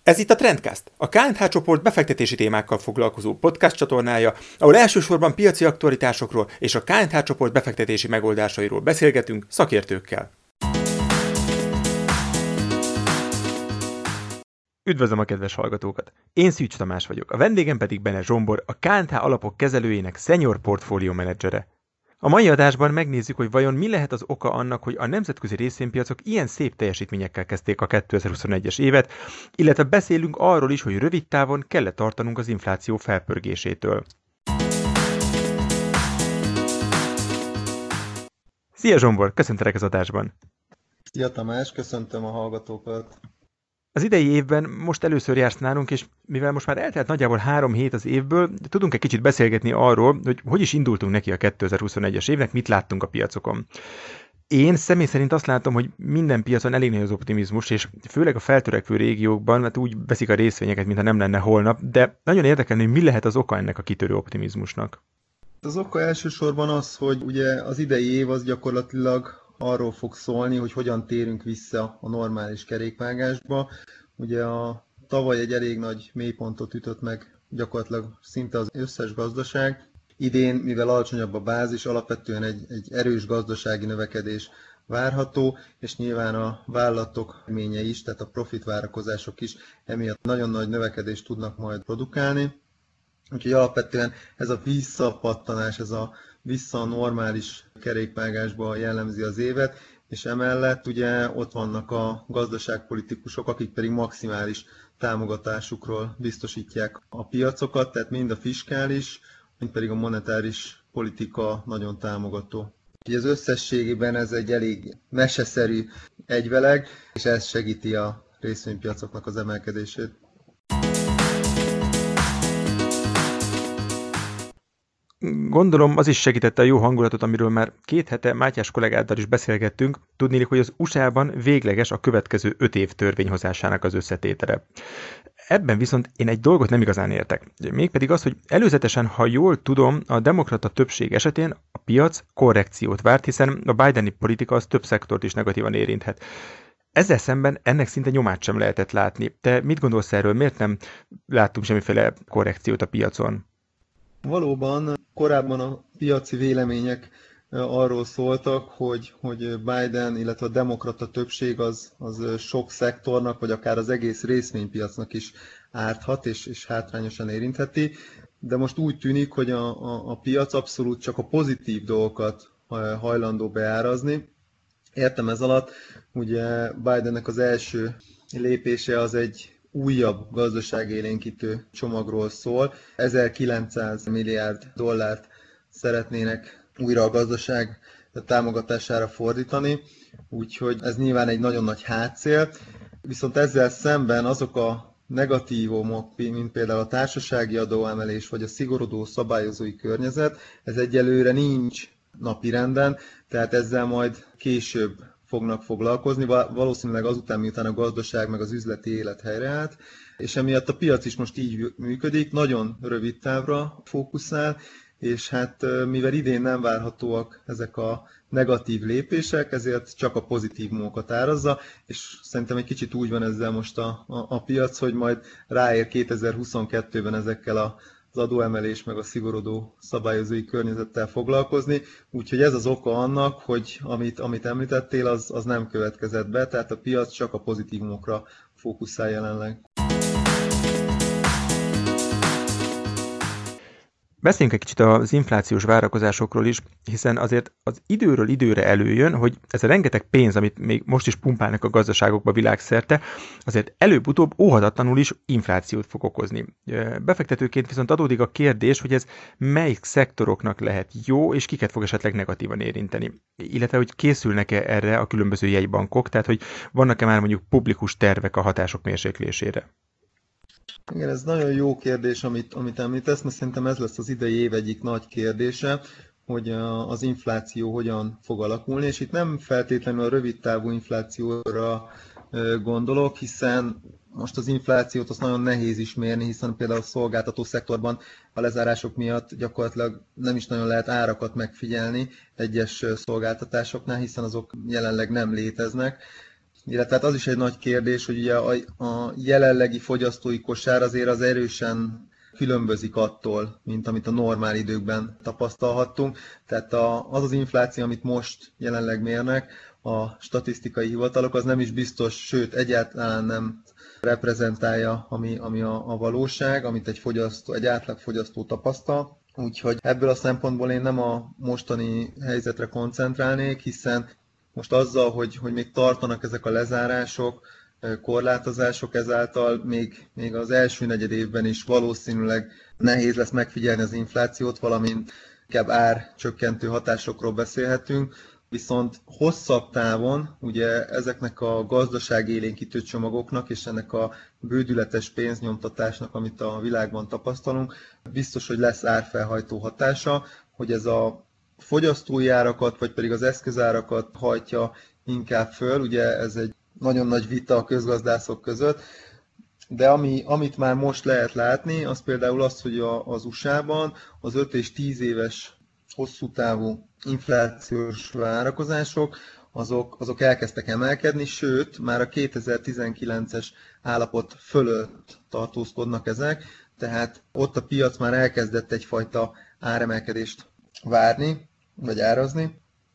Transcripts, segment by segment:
Ez itt a Trendcast, a KNH csoport befektetési témákkal foglalkozó podcast csatornája, ahol elsősorban piaci aktualitásokról és a KNH csoport befektetési megoldásairól beszélgetünk szakértőkkel. Üdvözlöm a kedves hallgatókat! Én Szűcs Tamás vagyok, a vendégem pedig Bene Zsombor, a KNH alapok kezelőjének senior portfólió menedzsere. A mai adásban megnézzük, hogy vajon mi lehet az oka annak, hogy a nemzetközi részvénypiacok ilyen szép teljesítményekkel kezdték a 2021-es évet, illetve beszélünk arról is, hogy rövid távon kell tartanunk az infláció felpörgésétől. Szia Zsombor, köszöntelek az adásban! Szia Tamás, köszöntöm a hallgatókat! Az idei évben most először jársz nálunk, és mivel most már eltelt nagyjából 3 hét az évből, tudunk egy kicsit beszélgetni arról, hogy is indultunk neki a 2021-es évnek, mit láttunk a piacokon. Én személy szerint azt látom, hogy minden piacon elég nagy az optimizmus, és főleg a feltörekvő régiókban, mert úgy veszik a részvényeket, mintha nem lenne holnap, de nagyon érdekelne, hogy mi lehet az oka ennek a kitörő optimizmusnak. Az oka elsősorban az, hogy ugye az idei év az gyakorlatilag arról fog szólni, hogy hogyan térünk vissza a normális kerékvágásba. Ugye a tavaly egy elég nagy mélypontot ütött meg gyakorlatilag szinte az összes gazdaság. Idén, mivel alacsonyabb a bázis, alapvetően egy erős gazdasági növekedés várható, és nyilván a vállalatok reménye is, tehát a profit várakozások is emiatt nagyon nagy növekedést tudnak majd produkálni. Úgyhogy alapvetően ez a visszapattanás, ez a vissza a normális kerékvágásba jellemzi az évet, és emellett ugye ott vannak a gazdaságpolitikusok, akik pedig maximális támogatásukról biztosítják a piacokat, tehát mind a fiskális, mind pedig a monetáris politika nagyon támogató. Úgyhogy az összességében ez egy elég meseszerű egyveleg, és ez segíti a részvénypiacoknak az emelkedését. Gondolom az is segítette a jó hangulatot, amiről már 2 hete Mátyás kollégáddal is beszélgettünk, tudnélik, hogy az USA-ban végleges a következő 5 év törvényhozásának az összetétele. Ebben viszont én egy dolgot nem igazán értek. Mégpedig az, hogy előzetesen, ha jól tudom, a demokrata többség esetén a piac korrekciót várt, hiszen a Bideni politika az több szektort is negatívan érinthet. Ezzel szemben ennek szinte nyomát sem lehetett látni. Te mit gondolsz erről? Miért nem láttunk semmiféle korrekciót a piacon? Valóban korábban a piaci vélemények arról szóltak, hogy Biden, illetve a demokrata többség az sok szektornak, vagy akár az egész részvénypiacnak is árthat, és hátrányosan érintheti. De most úgy tűnik, hogy a piac abszolút csak a pozitív dolgokat hajlandó beárazni. Értem ez alatt, ugye Bidennek az első lépése az egy újabb gazdaságélénkítő csomagról szól. 1900 milliárd dollárt szeretnének újra a gazdaság támogatására fordítani, úgyhogy ez nyilván egy nagyon nagy hátszél. Viszont ezzel szemben azok a negatívumok, mint például a társasági adóemelés vagy a szigorodó szabályozói környezet, ez egyelőre nincs napirenden, tehát ezzel majd később fognak foglalkozni, valószínűleg azután, miután a gazdaság meg az üzleti élet helyreállt, és emiatt a piac is most így működik, nagyon rövid távra fókuszál, és hát mivel idén nem várhatóak ezek a negatív lépések, ezért csak a pozitívumokat árazza, és szerintem egy kicsit úgy van ezzel most a piac, hogy majd ráér 2022-ben ezekkel az adóemelés meg a szigorodó szabályozói környezettel foglalkozni, úgyhogy ez az oka annak, hogy amit említettél, az nem következett be, tehát a piac csak a pozitívumokra fókuszál jelenleg. Beszéljünk egy kicsit az inflációs várakozásokról is, hiszen azért az időről időre előjön, hogy ez a rengeteg pénz, amit még most is pumpálnak a gazdaságokba világszerte, azért előbb-utóbb óhatatlanul is inflációt fog okozni. Befektetőként viszont adódik a kérdés, hogy ez melyik szektoroknak lehet jó, és kiket fog esetleg negatívan érinteni. Illetve, hogy készülnek-e erre a különböző jegybankok, tehát hogy vannak-e már mondjuk publikus tervek a hatások mérséklésére. Igen, ez nagyon jó kérdés, amit említesz, mert szerintem ez lesz az idei év egyik nagy kérdése, hogy az infláció hogyan fog alakulni, és itt nem feltétlenül a rövid távú inflációra gondolok, hiszen most az inflációt azt nagyon nehéz is mérni, hiszen például a szolgáltató szektorban a lezárások miatt gyakorlatilag nem is nagyon lehet árakat megfigyelni egyes szolgáltatásoknál, hiszen azok jelenleg nem léteznek. illetve hát az is egy nagy kérdés, hogy ugye a jelenlegi fogyasztói kosár azért az erősen különbözik attól, mint amit a normál időkben tapasztalhattunk. Tehát az infláció, amit most jelenleg mérnek a statisztikai hivatalok, az nem is biztos, sőt egyáltalán nem reprezentálja, ami a valóság, amit egy átlagfogyasztó tapasztal. Úgyhogy ebből a szempontból én nem a mostani helyzetre koncentrálnék, hiszen most azzal, hogy még tartanak ezek a lezárások, korlátozások, ezáltal még az első negyed évben is valószínűleg nehéz lesz megfigyelni az inflációt, valamint inkább árcsökkentő hatásokról beszélhetünk. Viszont hosszabb távon ugye ezeknek a gazdaságélénkítő csomagoknak és ennek a bődületes pénznyomtatásnak, amit a világban tapasztalunk, biztos, hogy lesz árfelhajtó hatása, hogy ez a fogyasztói árakat, vagy pedig az eszközárakat hajtja inkább föl. Ugye ez egy nagyon nagy vita a közgazdászok között, de amit már most lehet látni, az például az, hogy az USA-ban az 5 és 10 éves hosszú távú inflációs várakozások, azok elkezdtek emelkedni, sőt, már a 2019-es állapot fölött tartózkodnak ezek, tehát ott a piac már elkezdett egyfajta áremelkedést várni, vagy árazni.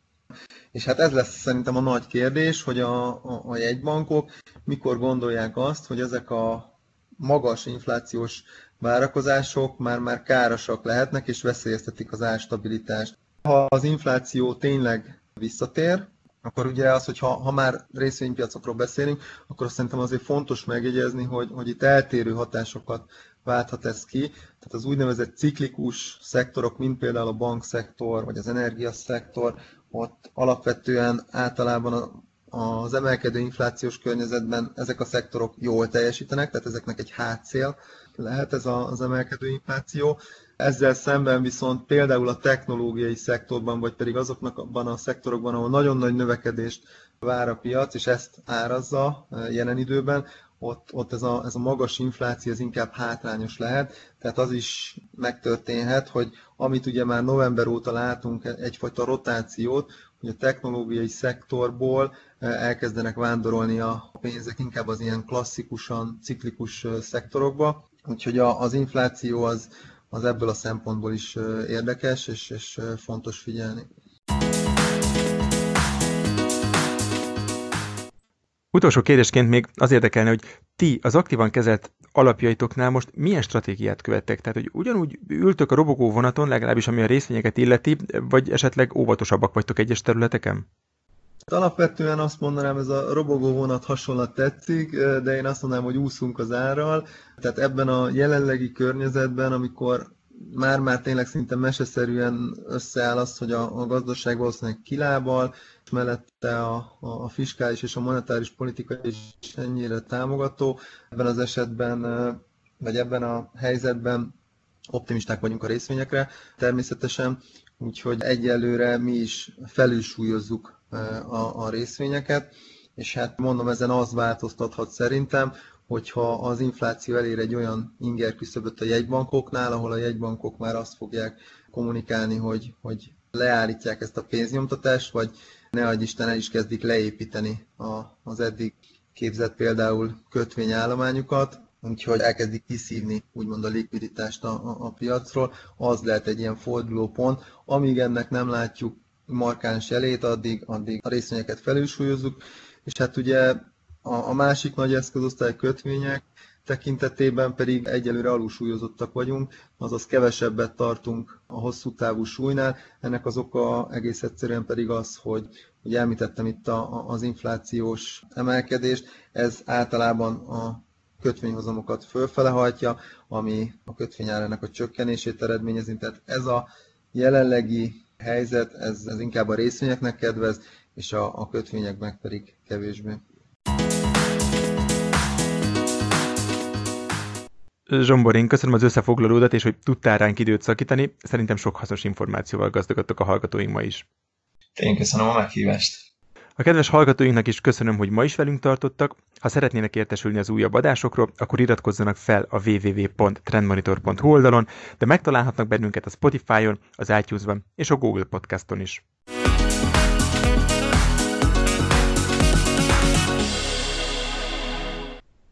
És hát ez lesz szerintem a nagy kérdés, hogy a jegybankok mikor gondolják azt, hogy ezek a magas inflációs várakozások már károsak lehetnek, és veszélyeztetik az árstabilitást. Ha az infláció tényleg visszatér, akkor ugye az, hogy ha már részvénypiacokról beszélünk, akkor azt szerintem azért fontos megjegyezni, hogy itt eltérő hatásokat válthat ez ki. Tehát az úgynevezett ciklikus szektorok, mint például a bankszektor, vagy az energiaszektor, ott alapvetően általában az emelkedő inflációs környezetben ezek a szektorok jól teljesítenek, tehát ezeknek egy hátszél lehet ez az emelkedő infláció. Ezzel szemben viszont például a technológiai szektorban, vagy pedig azokban a szektorokban, ahol nagyon nagy növekedést vár a piac, és ezt árazza jelen időben, ott ez a magas infláció az inkább hátrányos lehet, tehát az is megtörténhet, hogy amit ugye már november óta látunk, egyfajta rotációt, hogy a technológiai szektorból elkezdenek vándorolni a pénzek inkább az ilyen klasszikusan ciklikus szektorokba, úgyhogy az infláció az ebből a szempontból is érdekes és fontos figyelni. Utolsó kérdésként még az érdekelne, hogy ti az aktívan kezelt alapjaitoknál most milyen stratégiát követtek? Tehát, hogy ugyanúgy ültök a robogó vonaton, legalábbis ami a részvényeket illeti, vagy esetleg óvatosabbak vagytok egyes területeken? Alapvetően azt mondanám, ez a robogó vonat hasonlat tetszik, de én azt mondanám, hogy úszunk az árral. Tehát ebben a jelenlegi környezetben, amikor már tényleg szinte meseszerűen összeáll az, hogy a gazdaság valószínűleg kilábal, és mellette a fiskális és a monetáris politika is ennyire támogató. Ebben az esetben, vagy ebben a helyzetben optimisták vagyunk a részvényekre természetesen, úgyhogy egyelőre mi is felülsúlyozzuk a részvényeket, és hát mondom, ezen az változtathat szerintem, hogyha az infláció elér egy olyan inger küszöböt a jegybankoknál, ahol a jegybankok már azt fogják kommunikálni, hogy leállítják ezt a pénznyomtatást, vagy ne adj Isten, el is kezdik leépíteni az eddig képzett például kötvényállományukat, úgyhogy elkezdik kiszívni úgymond a likviditást a piacról, az lehet egy ilyen fordulópont. Amíg ennek nem látjuk markáns jelét, addig a részvényeket felülsúlyozzuk, és hát ugye a másik nagy eszközosztály kötvények tekintetében pedig egyelőre alulsúlyozottak vagyunk, azaz kevesebbet tartunk a hosszú távú súlynál. Ennek az oka egész egyszerűen pedig az, hogy említettem itt az inflációs emelkedést, ez általában a kötvényhozamokat fölfele hajtja, ami a kötvényárának a csökkenését eredményezi. Tehát ez a jelenlegi helyzet, ez inkább a részvényeknek kedvez, és a kötvényeknek pedig kevésbé. Zsombor, én köszönöm az összefoglalódat, és hogy tudtál ránk időt szakítani. Szerintem sok hasznos információval gazdagodtak a hallgatóink ma is. Én köszönöm a meghívást. A kedves hallgatóinknak is köszönöm, hogy ma is velünk tartottak. Ha szeretnének értesülni az újabb adásokról, akkor iratkozzanak fel a www.trendmonitor.hu oldalon, de megtalálhatnak bennünket a Spotify-on, az iTunes-ban és a Google Podcaston is.